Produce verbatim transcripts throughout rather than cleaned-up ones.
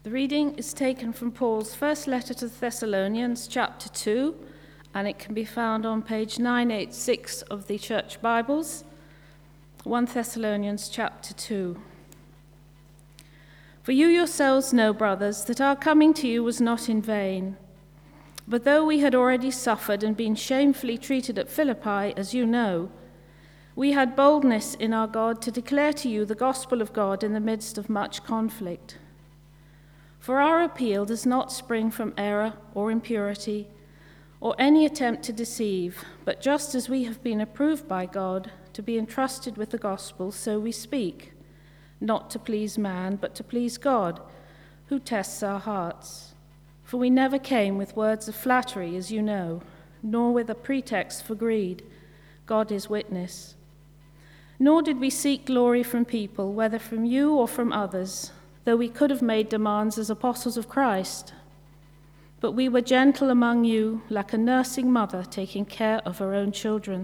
The reading is taken from Paul's first letter to the Thessalonians, chapter two, and it can be found on page nine eighty-six of the Church Bibles, First Thessalonians chapter two. For you yourselves know, brothers, that our coming to you was not in vain. But though we had already suffered and been shamefully treated at Philippi, as you know, we had boldness in our God to declare to you the gospel of God in the midst of much conflict. For our appeal does not spring from error or impurity or any attempt to deceive, but just as we have been approved by God to be entrusted with the gospel, so we speak, not to please man, but to please God, who tests our hearts. For we never came with words of flattery, as you know, nor with a pretext for greed. God is witness. Nor did we seek glory from people, whether from you or from others, though we could have made demands as apostles of Christ. But we were gentle among you, like a nursing mother taking care of her own children.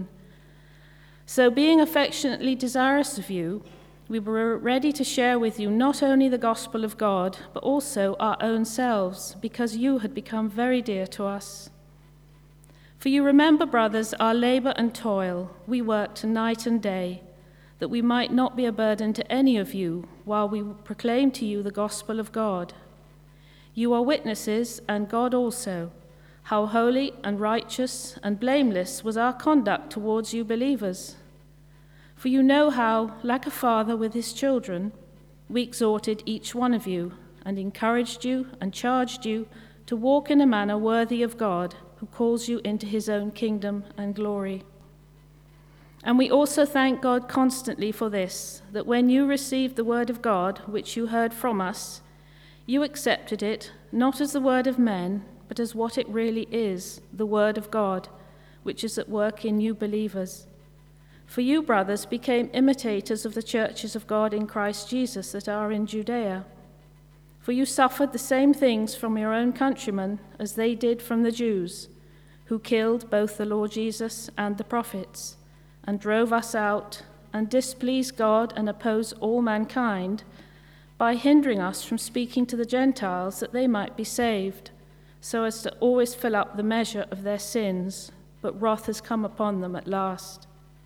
So being affectionately desirous of you, we were ready to share with you not only the gospel of God, but also our own selves, because you had become very dear to us. For you remember, brothers, our labor and toil. We worked night and day, that we might not be a burden to any of you while we proclaim to you the gospel of God. You are witnesses, and God also, how holy and righteous and blameless was our conduct towards you believers. For you know how, like a father with his children, we exhorted each one of you and encouraged you and charged you to walk in a manner worthy of God, who calls you into his own kingdom and glory. And we also thank God constantly for this, that when you received the word of God, which you heard from us, you accepted it, not as the word of men, but as what it really is, the word of God, which is at work in you believers. For you, brothers, became imitators of the churches of God in Christ Jesus that are in Judea. For you suffered the same things from your own countrymen as they did from the Jews, who killed both the Lord Jesus and the prophets, and drove us out, and displeased God and opposed all mankind, by hindering us from speaking to the Gentiles that they might be saved, so as to always fill up the measure of their sins, but wrath has come upon them at last.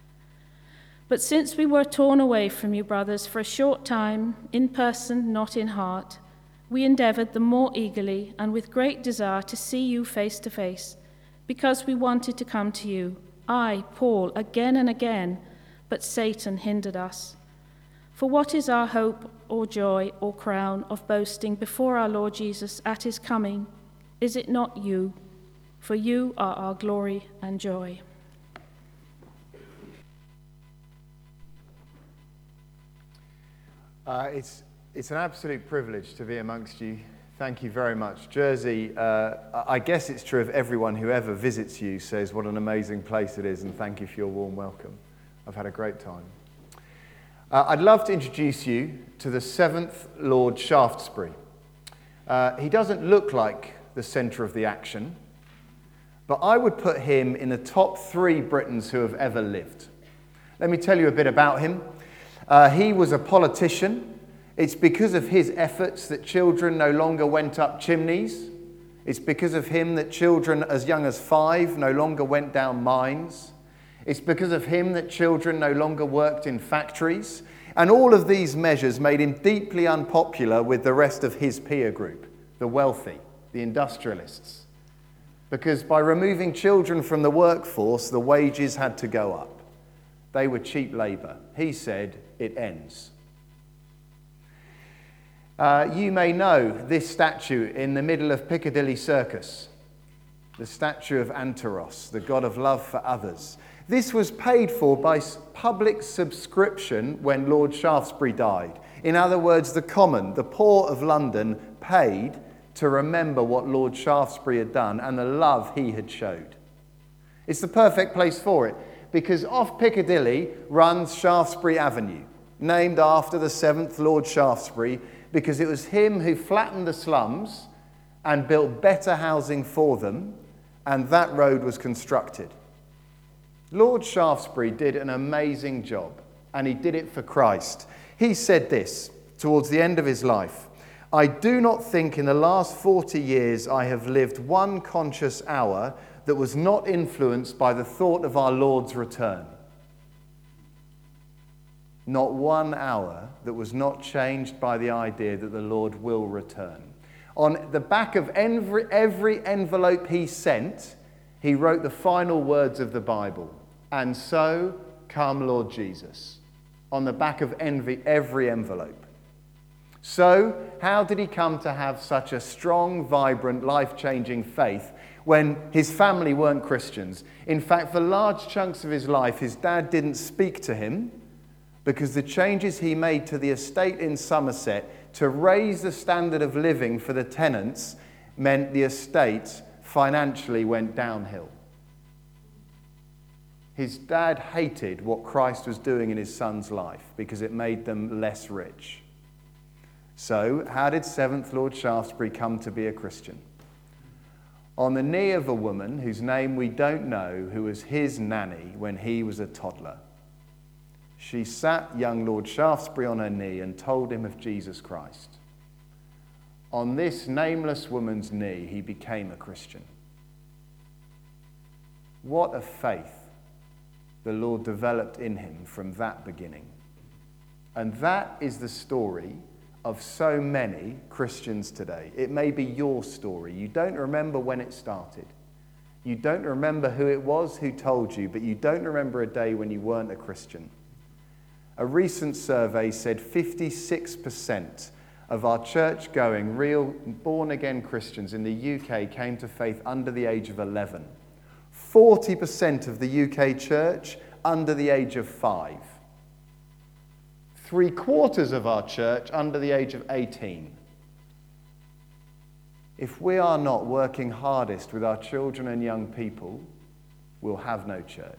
But since we were torn away from you, brothers, for a short time, in person, not in heart, we endeavored the more eagerly and with great desire to see you face to face, because we wanted to come to you. I, Paul, again and again, but Satan hindered us. For what is our hope or joy or crown of boasting before our Lord Jesus at his coming? Is it not you? For you are our glory and joy. Uh, it's, it's an absolute privilege to be amongst you. Thank you very much. Jersey, uh, I guess it's true of everyone who ever visits you says what an amazing place it is, and thank you for your warm welcome. I've had a great time. Uh, I'd love to introduce you to the seventh Lord Shaftesbury. Uh, he doesn't look like the centre of the action, but I would put him in the top three Britons who have ever lived. Let me tell you a bit about him. Uh, he was a politician. It's because of his efforts that children no longer went up chimneys. It's because of him that children as young as five no longer went down mines. It's because of him that children no longer worked in factories. And all of these measures made him deeply unpopular with the rest of his peer group, the wealthy, the industrialists. Because by removing children from the workforce, the wages had to go up. They were cheap labour. He said, it ends. Uh, you may know this statue in the middle of Piccadilly Circus, the statue of Anteros, the god of love for others. This was paid for by public subscription when Lord Shaftesbury died. In other words, the common, the poor of London, paid to remember what Lord Shaftesbury had done and the love he had showed. It's the perfect place for it, because off Piccadilly runs Shaftesbury Avenue, named after the seventh Lord Shaftesbury, because it was him who flattened the slums and built better housing for them, and that road was constructed. Lord Shaftesbury did an amazing job, and he did it for Christ. He said this towards the end of his life, I do not think in the last forty years I have lived one conscious hour that was not influenced by the thought of our Lord's return. Not one hour that was not changed by the idea that the Lord will return. On the back of every, every envelope he sent, he wrote the final words of the Bible. And so, come Lord Jesus. On the back of envy, every envelope. So, how did he come to have such a strong, vibrant, life-changing faith when his family weren't Christians? In fact, for large chunks of his life, his dad didn't speak to him because the changes he made to the estate in Somerset to raise the standard of living for the tenants meant the estate financially went downhill. His dad hated what Christ was doing in his son's life because it made them less rich. So, how did seventh Lord Shaftesbury come to be a Christian? On the knee of a woman whose name we don't know, who was his nanny when he was a toddler. She sat young Lord Shaftesbury on her knee and told him of Jesus Christ. On this nameless woman's knee, he became a Christian. What a faith the Lord developed in him from that beginning. And that is the story of so many Christians today. It may be your story. You don't remember when it started. You don't remember who it was who told you, but you don't remember a day when you weren't a Christian. A recent survey said fifty-six percent of our church-going, real, born-again Christians in the U K came to faith under the age of eleven. forty percent of the U K church under the age of five. Three quarters of our church under the age of eighteen. If we are not working hardest with our children and young people, we'll have no church.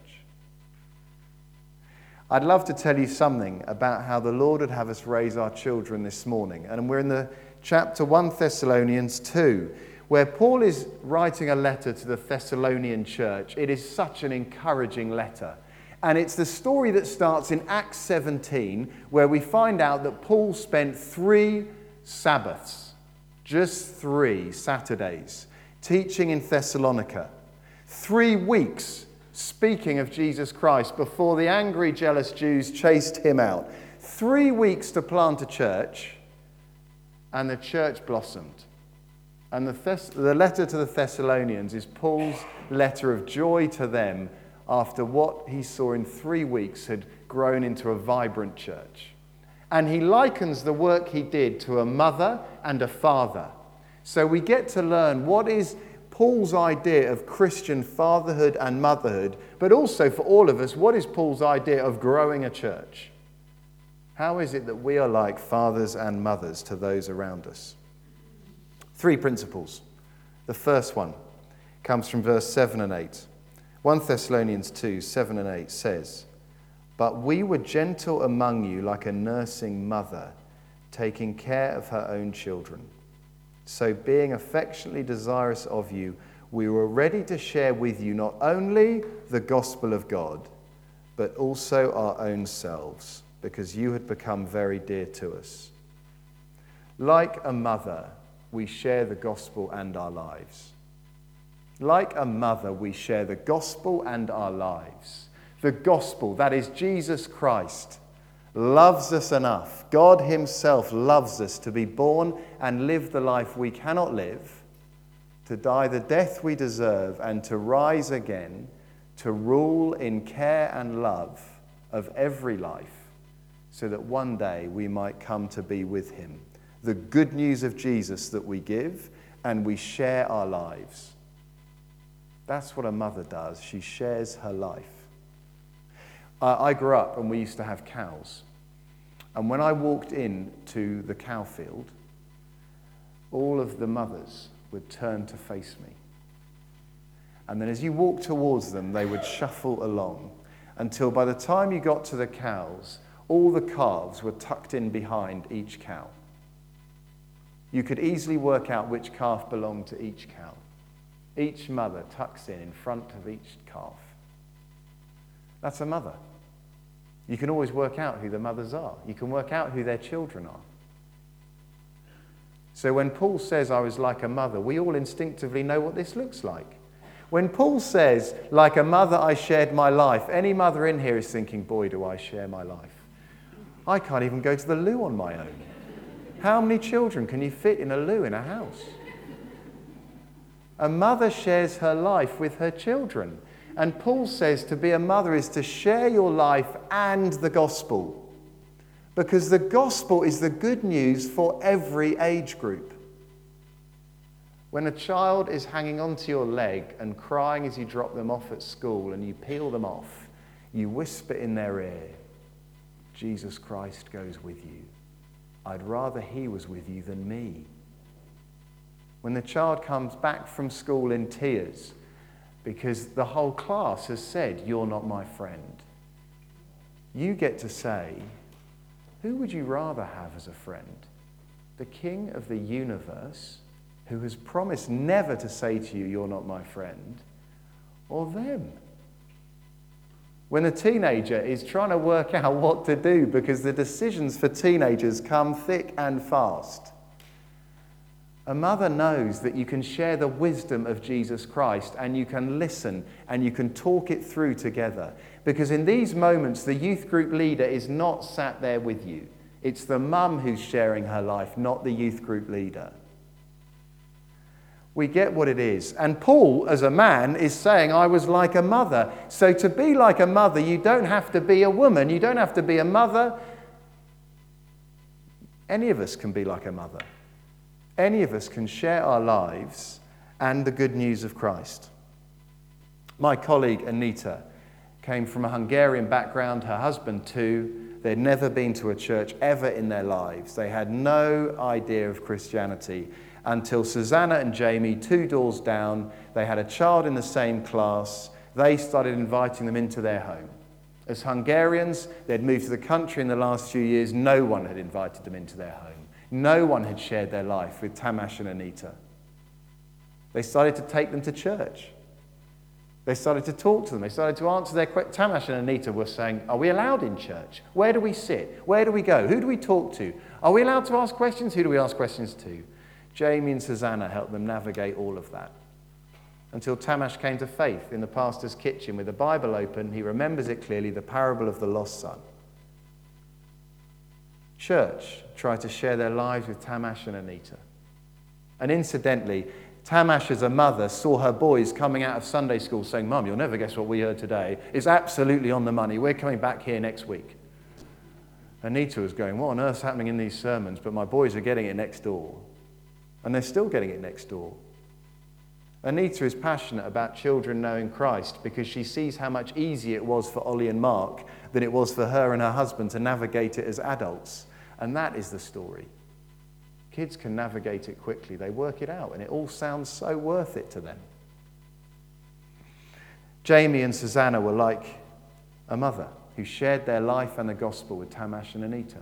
I'd love to tell you something about how the Lord would have us raise our children this morning. And we're in the chapter First Thessalonians two, where Paul is writing a letter to the Thessalonian church. It is such an encouraging letter. And it's the story that starts in Acts seventeen, where we find out that Paul spent three Sabbaths, just three Saturdays, teaching in Thessalonica. Three weeks speaking of Jesus Christ before the angry, jealous Jews chased him out. Three weeks to plant a church, and the church blossomed. And the, Thess- the letter to the Thessalonians is Paul's letter of joy to them after what he saw in three weeks had grown into a vibrant church. And he likens the work he did to a mother and a father. So we get to learn what is Paul's idea of Christian fatherhood and motherhood, but also for all of us, what is Paul's idea of growing a church? How is it that we are like fathers and mothers to those around us? Three principles. The first one comes from verse seven and eight. First Thessalonians two, seven and eight says, "But we were gentle among you like a nursing mother, taking care of her own children. So being affectionately desirous of you, we were ready to share with you not only the gospel of God, but also our own selves, because you had become very dear to us." Like a mother, we share the gospel and our lives. Like a mother, we share the gospel and our lives. The gospel, that is Jesus Christ, loves us enough. God himself loves us to be born and live the life we cannot live, to die the death we deserve, and to rise again, to rule in care and love of every life, so that one day we might come to be with him. The good news of Jesus that we give, and we share our lives. That's what a mother does. She shares her life. Uh, I grew up and we used to have cows. And when I walked into the cow field, all of the mothers would turn to face me. And then as you walked towards them, they would shuffle along until by the time you got to the cows, all the calves were tucked in behind each cow. You could easily work out which calf belonged to each cow. Each mother tucks in in front of each calf. That's a mother. You can always work out who the mothers are. You can work out who their children are. So when Paul says I was like a mother, we all instinctively know what this looks like. When Paul says, like a mother I shared my life, any mother in here is thinking, boy, do I share my life. I can't even go to the loo on my own. How many children can you fit in a loo in a house? A mother shares her life with her children. And Paul says to be a mother is to share your life and the gospel. Because the gospel is the good news for every age group. When a child is hanging onto your leg and crying as you drop them off at school and you peel them off, you whisper in their ear, Jesus Christ goes with you. I'd rather he was with you than me. When the child comes back from school in tears because the whole class has said, you're not my friend, you get to say, who would you rather have as a friend? The King of the universe, who has promised never to say to you, you're not my friend, or them? When a teenager is trying to work out what to do because the decisions for teenagers come thick and fast, a mother knows that you can share the wisdom of Jesus Christ and you can listen and you can talk it through together. Because in these moments, the youth group leader is not sat there with you. It's the mum who's sharing her life, not the youth group leader. We get what it is. And Paul, as a man, is saying, I was like a mother. So to be like a mother, you don't have to be a woman. You don't have to be a mother. Any of us can be like a mother. Any of us can share our lives and the good news of Christ. My colleague Anita came from a Hungarian background, her husband too. They'd never been to a church ever in their lives. They had no idea of Christianity until Susanna and Jamie, two doors down, they had a child in the same class. They started inviting them into their home. As Hungarians, they'd moved to the country in the last few years. No one had invited them into their home. No one had shared their life with Tamas and Anita. They started to take them to church. They started to talk to them. They started to answer their questions. Tamas and Anita were saying, are we allowed in church? Where do we sit? Where do we go? Who do we talk to? Are we allowed to ask questions? Who do we ask questions to? Jamie and Susanna helped them navigate all of that. Until Tamas came to faith in the pastor's kitchen with the Bible open. He remembers it clearly, the parable of the lost son. Church tried to share their lives with Tamas and Anita. And incidentally, Tamas as a mother saw her boys coming out of Sunday school saying, Mum, you'll never guess what we heard today. It's absolutely on the money. We're coming back here next week. Anita was going, what on earth's happening in these sermons? But my boys are getting it next door. And they're still getting it next door. Anita is passionate about children knowing Christ because she sees how much easier it was for Ollie and Mark than it was for her and her husband to navigate it as adults. And that is the story. Kids can navigate it quickly. They work it out, and it all sounds so worth it to them. Jamie and Susanna were like a mother who shared their life and the gospel with Tamas and Anita.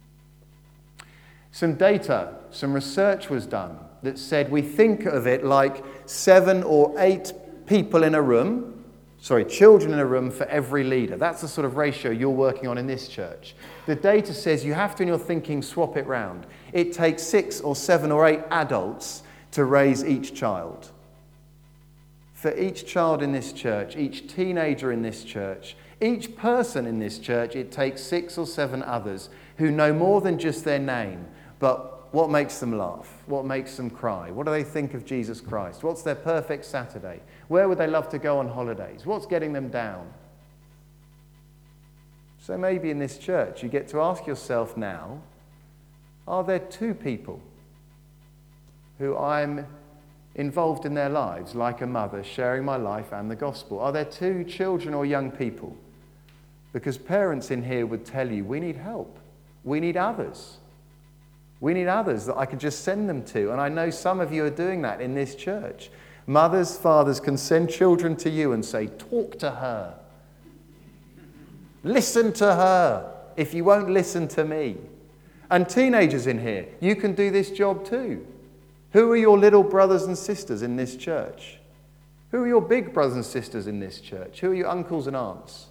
Some data, some research was done that said we think of it like seven or eight people in a room, sorry, children in a room for every leader. That's the sort of ratio you're working on in this church. The data says you have to, in your thinking, swap it round. It takes six or seven or eight adults to raise each child. For each child in this church, each teenager in this church, each person in this church, it takes six or seven others who know more than just their name, but what makes them laugh? What makes them cry? What do they think of Jesus Christ? What's their perfect Saturday? Where would they love to go on holidays? What's getting them down? So maybe in this church you get to ask yourself now, are there two people who I'm involved in their lives, like a mother, sharing my life and the gospel? Are there two children or young people? Because parents in here would tell you, we need help. We need others. We need others that I could just send them to. And I know some of you are doing that in this church. Mothers, fathers can send children to you and say, talk to her. Listen to her if you won't listen to me. And teenagers in here, you can do this job too. Who are your little brothers and sisters in this church? Who are your big brothers and sisters in this church? Who are your uncles and aunts?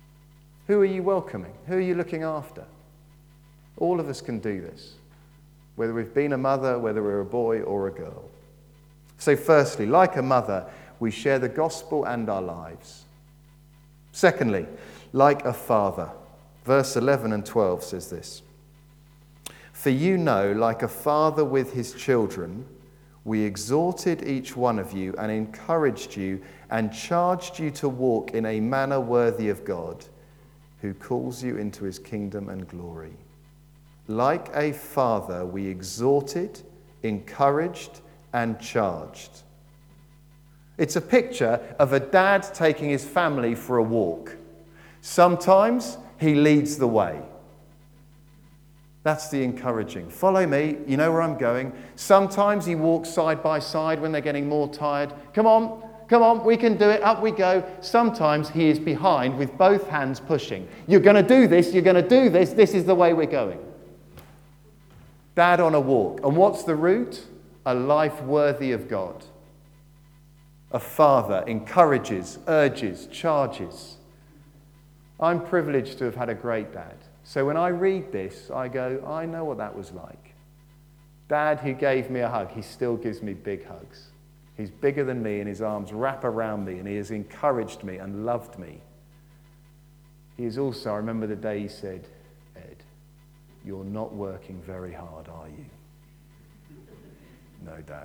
Who are you welcoming? Who are you looking after? All of us can do this. whether we've been a mother, whether we're a boy or a girl. So firstly, like a mother, we share the gospel and our lives. Secondly, like a father. Verse eleven and twelve says this. For you know, like a father with his children, we exhorted each one of you and encouraged you and charged you to walk in a manner worthy of God, who calls you into his kingdom and glory. Like a father, we exhorted, encouraged, and charged. It's a picture of a dad taking his family for a walk. Sometimes he leads the way. That's the encouraging. Follow me, you know where I'm going. Sometimes he walks side by side when they're getting more tired. Come on, come on, we can do it, up we go. Sometimes he is behind with both hands pushing. You're going to do this, you're going to do this, this is the way we're going. Dad on a walk. And what's the route? A life worthy of God. A father encourages, urges, charges. I'm privileged to have had a great dad. So when I read this, I go, I know what that was like. Dad who gave me a hug, he still gives me big hugs. He's bigger than me and his arms wrap around me and he has encouraged me and loved me. He is also, I remember the day he said, Ed, you're not working very hard, are you? No, Dad.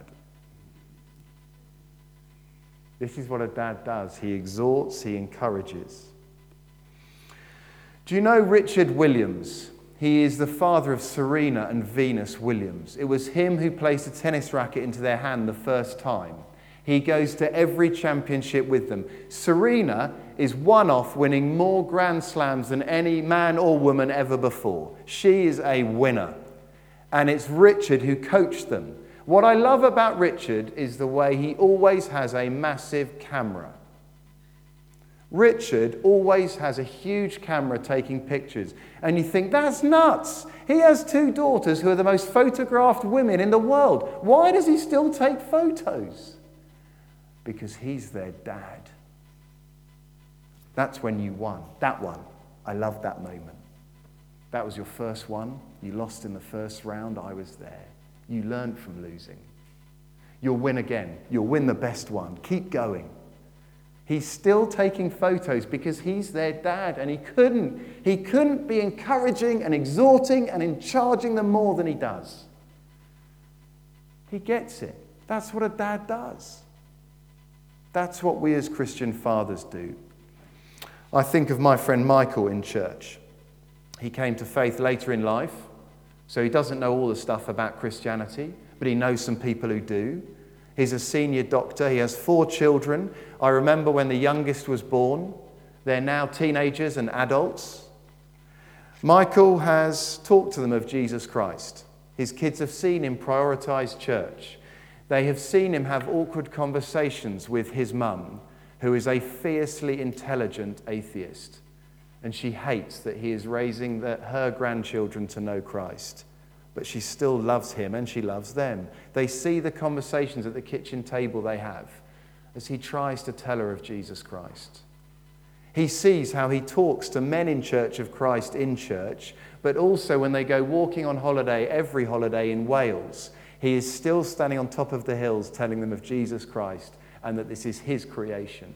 This is what a dad does. He exhorts, he encourages. Do you know Richard Williams? He is the father of Serena and Venus Williams. It was him who placed a tennis racket into their hand the first time. He goes to every championship with them. Serena is one off winning more Grand Slams than any man or woman ever before. She is a winner. And it's Richard who coached them. What I love about Richard is the way he always has a massive camera. Richard always has a huge camera taking pictures. And you think, that's nuts. He has two daughters who are the most photographed women in the world. Why does he still take photos? Because he's their dad. That's when you won. That one. I love that moment. That was your first one. You lost in the first round. I was there. You learned from losing. You'll win again. You'll win the best one. Keep going. He's still taking photos because he's their dad, and he couldn't. He couldn't be encouraging and exhorting and in charging them more than he does. He gets it. That's what a dad does. That's what we as Christian fathers do. I think of my friend Michael in church. He came to faith later in life, so he doesn't know all the stuff about Christianity, but he knows some people who do. He's a senior doctor. He has four children. I remember when the youngest was born. They're now teenagers and adults. Michael has talked to them of Jesus Christ. His kids have seen him prioritize church. They have seen him have awkward conversations with his mum, who is a fiercely intelligent atheist. And she hates that he is raising the, her grandchildren to know Christ. But she still loves him and she loves them. They see the conversations at the kitchen table they have as he tries to tell her of Jesus Christ. He sees how he talks to men in Church of Christ in church, but also when they go walking on holiday, every holiday in Wales, he is still standing on top of the hills telling them of Jesus Christ and that this is his creation.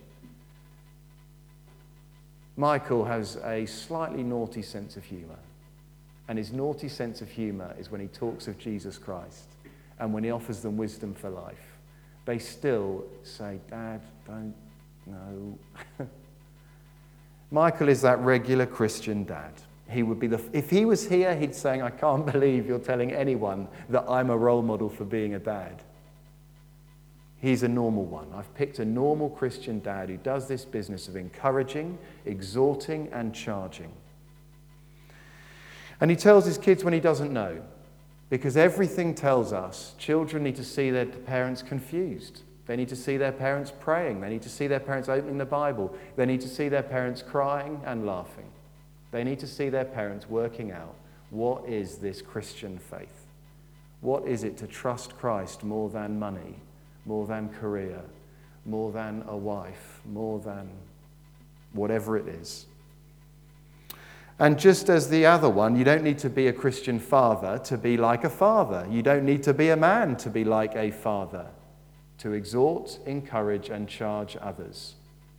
Michael has a slightly naughty sense of humour. And his naughty sense of humour is when he talks of Jesus Christ and when he offers them wisdom for life. They still say, Dad, don't, no. Michael is that regular Christian dad. He would be the, if he was here, he'd say, I can't believe you're telling anyone that I'm a role model for being a dad. He's a normal one. I've picked a normal Christian dad who does this business of encouraging, exhorting, and charging. And he tells his kids when he doesn't know, because everything tells us children need to see their parents confused. They need to see their parents praying. They need to see their parents opening the Bible. They need to see their parents crying and laughing. They need to see their parents working out, what is this Christian faith? What is it to trust Christ more than money, more than career, more than a wife, more than whatever it is? And just as the other one, you don't need to be a Christian father to be like a father. You don't need to be a man to be like a father, to exhort, encourage, and charge others.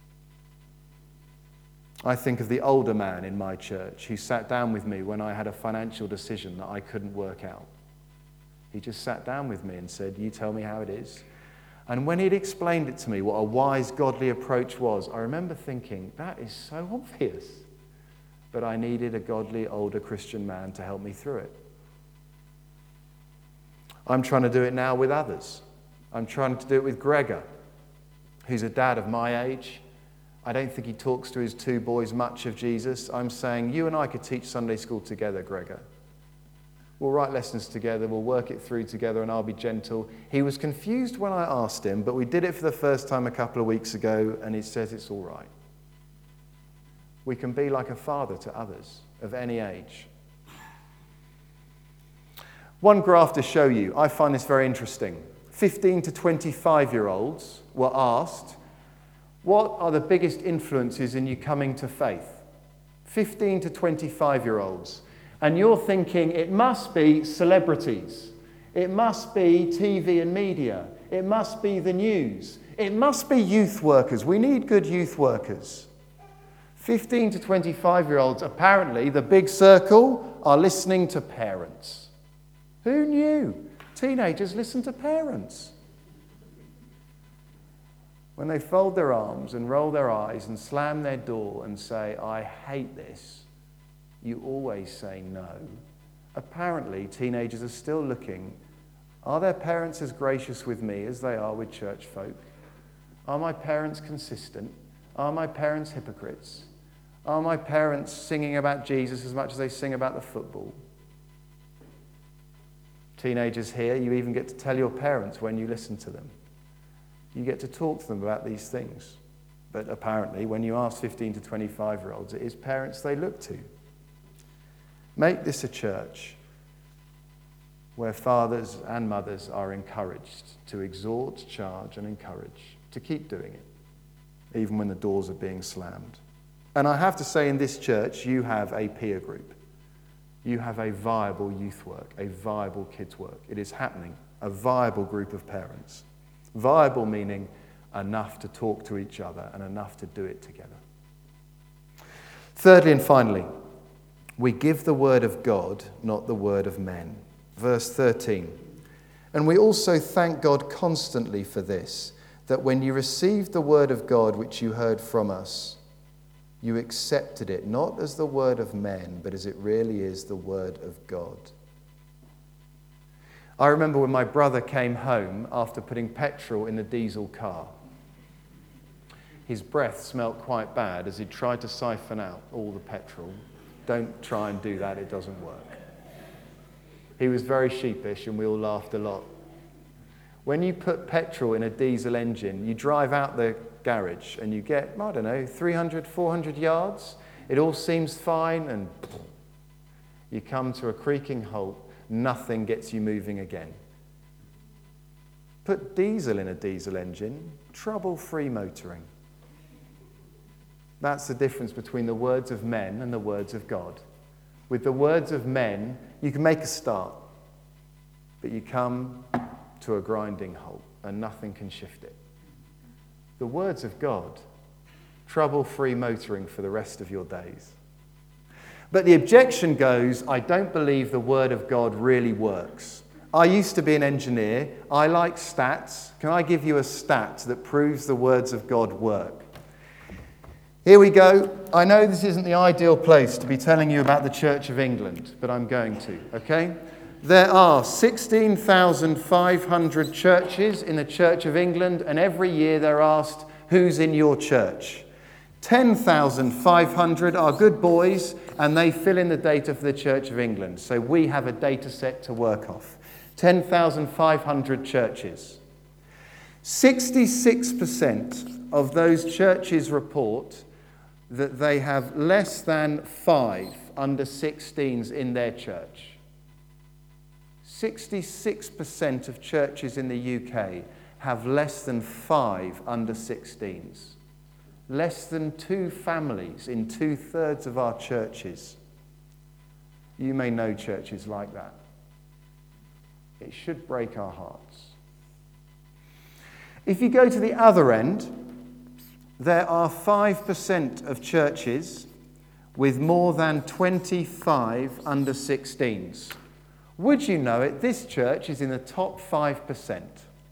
I think of the older man in my church who sat down with me when I had a financial decision that I couldn't work out. He just sat down with me and said, "You tell me how it is." And when he'd explained it to me, what a wise, godly approach was, I remember thinking, that is so obvious. But I needed a godly, older Christian man to help me through it. I'm trying to do it now with others. I'm trying to do it with Gregor, who's a dad of my age. I don't think he talks to his two boys much of Jesus. I'm saying, you and I could teach Sunday school together, Gregor. We'll write lessons together, we'll work it through together, and I'll be gentle. He was confused when I asked him, but we did it for the first time a couple of weeks ago, and he says it's all right. We can be like a father to others of any age. One graph to show you, I find this very interesting. fifteen to twenty-five-year-olds were asked, what are the biggest influences in you coming to faith? fifteen to twenty-five-year-olds. And you're thinking, it must be celebrities. It must be T V and media. It must be the news. It must be youth workers. We need good youth workers. fifteen to twenty-five-year-olds, apparently, the big circle, are listening to parents. Who knew? Teenagers listen to parents. When they fold their arms and roll their eyes and slam their door and say, I hate this, you always say no. Apparently, teenagers are still looking, are their parents as gracious with me as they are with church folk? Are my parents consistent? Are my parents hypocrites? Are my parents singing about Jesus as much as they sing about the football? Teenagers here, you even get to tell your parents when you listen to them. You get to talk to them about these things. But apparently, when you ask fifteen to twenty-five-year-olds, it is parents they look to. Make this a church where fathers and mothers are encouraged to exhort, charge, and encourage, to keep doing it, even when the doors are being slammed. And I have to say, in this church, you have a peer group. You have a viable youth work, a viable kids work. It is happening, a viable group of parents. Viable meaning enough to talk to each other and enough to do it together. Thirdly and finally, we give the word of God, not the word of men. Verse thirteen. And we also thank God constantly for this, that when you received the word of God which you heard from us, you accepted it not as the word of men, but as it really is the word of God. I remember when my brother came home after putting petrol in the diesel car. His breath smelt quite bad as he tried to siphon out all the petrol. Don't try and do that, it doesn't work. He was very sheepish and we all laughed a lot. When you put petrol in a diesel engine, you drive out the garage and you get, I don't know, three hundred, four hundred yards. It all seems fine and you come to a creaking halt. Nothing gets you moving again. Put diesel in a diesel engine, trouble-free motoring. That's the difference between the words of men and the words of God. With the words of men, you can make a start, but you come to a grinding halt and nothing can shift it. The words of God, trouble-free motoring for the rest of your days. But the objection goes, I don't believe the word of God really works. I used to be an engineer. I like stats. Can I give you a stat that proves the words of God work? Here we go. I know this isn't the ideal place to be telling you about the Church of England, but I'm going to, okay? There are sixteen thousand five hundred churches in the Church of England, and every year they're asked, who's in your church? ten thousand five hundred are good boys, and they fill in the data for the Church of England. So we have a data set to work off. ten thousand five hundred churches. sixty-six percent of those churches report that they have less than five under sixteens in their church. sixty-six percent of churches in the U K have less than five under sixteens. Less than two families in two-thirds of our churches. You may know churches like that. It should break our hearts. If you go to the other end, there are five percent of churches with more than twenty-five under sixteens. Would you know it, this church is in the top five percent.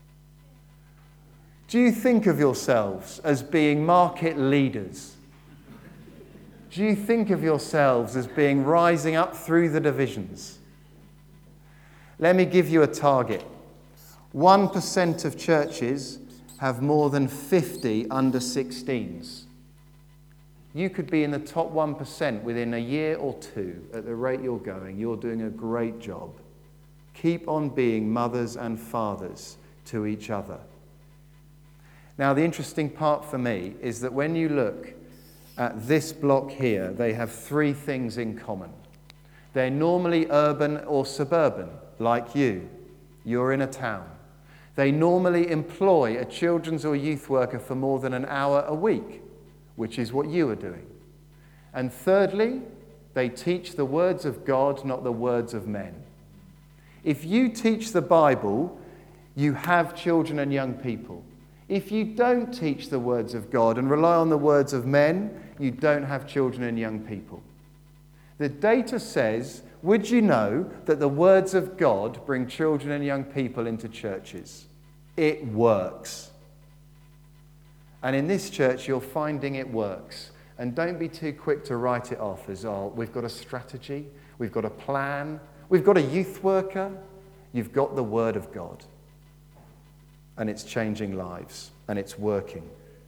Do you think of yourselves as being market leaders? Do you think of yourselves as being rising up through the divisions? Let me give you a target. one percent of churches have more than fifty under sixteens. You could be in the top one percent within a year or two at the rate you're going. You're doing a great job. Keep on being mothers and fathers to each other. Now, the interesting part for me is that when you look at this block here, they have three things in common. They're normally urban or suburban, like you. You're in a town. They normally employ a children's or youth worker for more than an hour a week, which is what you are doing. And thirdly, they teach the words of God, not the words of men. If you teach the Bible, you have children and young people. If you don't teach the words of God and rely on the words of men, you don't have children and young people. The data says, would you know that the words of God bring children and young people into churches? It works. And in this church, you're finding it works. And don't be too quick to write it off as, oh, we've got a strategy, we've got a plan, we've got a youth worker. You've got the Word of God. And it's changing lives, and it's working.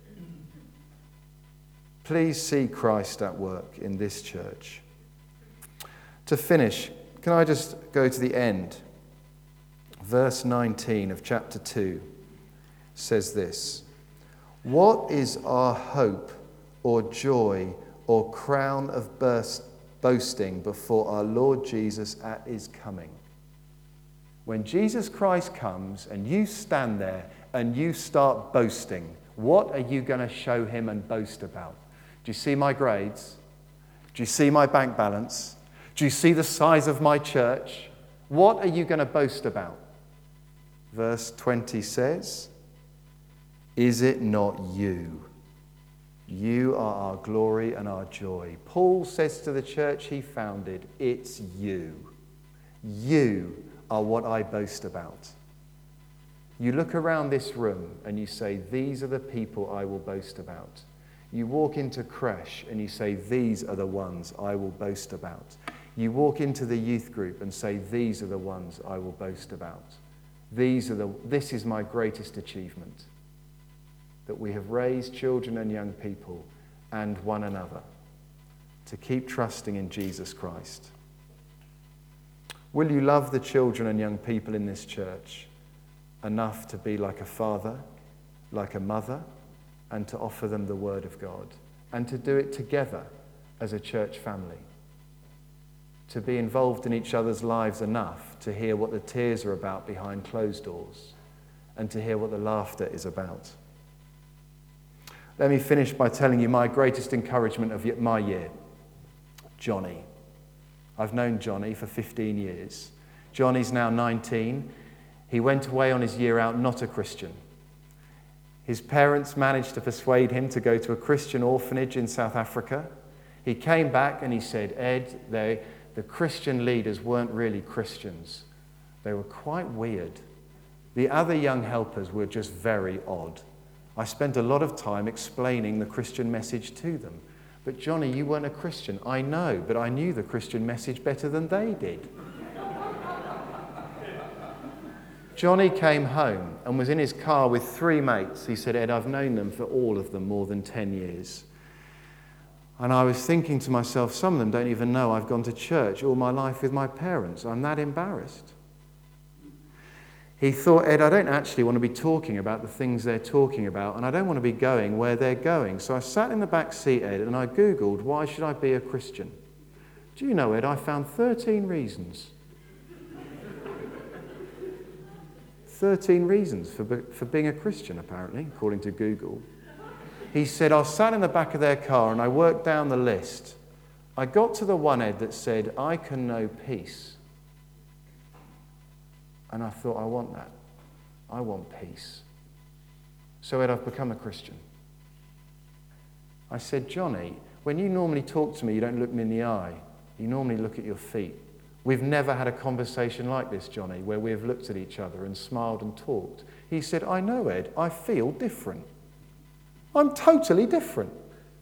Please see Christ at work in this church. To finish, can I just go to the end? Verse nineteen of chapter two says this: what is our hope or joy or crown of burst, boasting before our Lord Jesus at his coming? When Jesus Christ comes and you stand there and you start boasting, what are you going to show him and boast about? Do you see my grades? Do you see my bank balance? Do you see the size of my church? What are you going to boast about? Verse twenty says, is it not you? You are our glory and our joy. Paul says to the church he founded, it's you. You are what I boast about. You look around this room and you say, these are the people I will boast about. You walk into Crash and you say, these are the ones I will boast about. You walk into the youth group and say, these are the ones I will boast about. These are the, this is my greatest achievement, that we have raised children and young people and one another to keep trusting in Jesus Christ. Will you love the children and young people in this church enough to be like a father, like a mother, and to offer them the Word of God, and to do it together as a church family? To be involved in each other's lives enough to hear what the tears are about behind closed doors, and to hear what the laughter is about. Let me finish by telling you my greatest encouragement of my year. Johnny. I've known Johnny for fifteen years. Johnny's now nineteen. He went away on his year out not a Christian. His parents managed to persuade him to go to a Christian orphanage in South Africa. He came back and he said, Ed, they, the Christian leaders weren't really Christians. They were quite weird. The other young helpers were just very odd. I spent a lot of time explaining the Christian message to them. But Johnny, you weren't a Christian. I know, but I knew the Christian message better than they did. Johnny came home and was in his car with three mates. He said, Ed, I've known them for all of them more than ten years. And I was thinking to myself, some of them don't even know I've gone to church all my life with my parents. I'm that embarrassed. He thought, Ed, I don't actually want to be talking about the things they're talking about, and I don't want to be going where they're going. So I sat in the back seat, Ed, and I Googled, why should I be a Christian? Do you know, Ed, I found thirteen reasons. thirteen reasons for, for being a Christian, apparently, according to Google. He said, I sat in the back of their car and I worked down the list I got to the one, Ed, that said, I can know peace. And I thought, I want that. I want peace. So, Ed, I've become a Christian. I said, Johnny, when you normally talk to me, you don't look me in the eye. You normally look at your feet. We've never had a conversation like this, Johnny, where we've looked at each other and smiled and talked. He said, I know, Ed, I feel different. I'm totally different.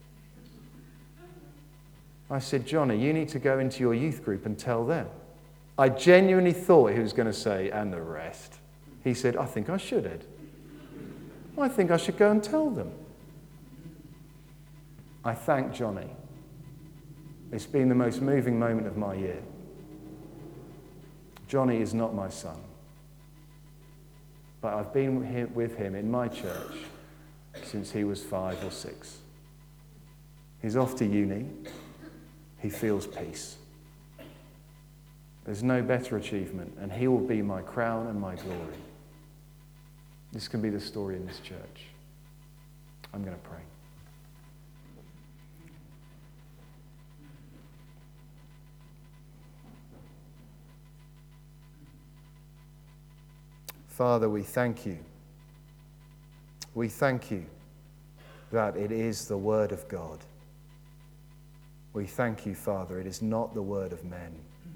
I said, Johnny, you need to go into your youth group and tell them. I genuinely thought he was going to say, and the rest. He said, I think I should, Ed. I think I should go and tell them. I thank Johnny. It's been the most moving moment of my year. Johnny is not my son, but I've been with him in my church since he was five or six. He's off to uni. He feels peace. There's no better achievement, and he will be my crown and my glory. This can be the story in this church. I'm going to pray. Father, we thank you. We thank you that it is the word of God. We thank you, Father, it is not the word of men.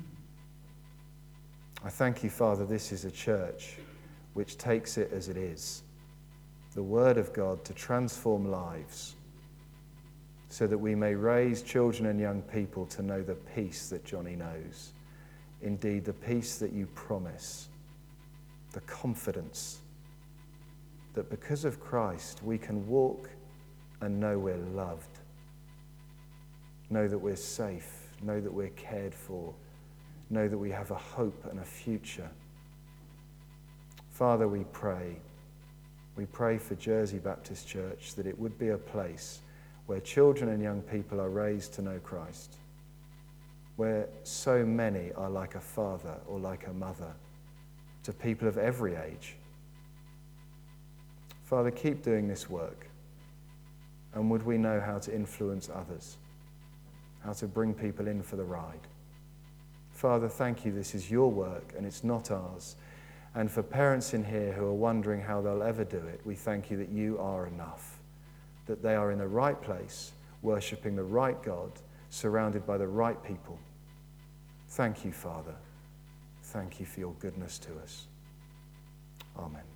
I thank you, Father, this is a church which takes it as it is, the word of God to transform lives, so that we may raise children and young people to know the peace that Johnny knows. Indeed, the peace that you promise. The confidence that because of Christ we can walk and know we're loved, know that we're safe, know that we're cared for, know that we have a hope and a future. Father, we pray, we pray for Jersey Baptist Church that it would be a place where children and young people are raised to know Christ, where so many are like a father or like a mother to people of every age. Father, keep doing this work. And would we know how to influence others, how to bring people in for the ride. Father, thank you, this is your work and it's not ours. And for parents in here who are wondering how they'll ever do it, we thank you that you are enough, that they are in the right place, worshipping the right God, surrounded by the right people. Thank you, Father. Thank you for your goodness to us. Amen.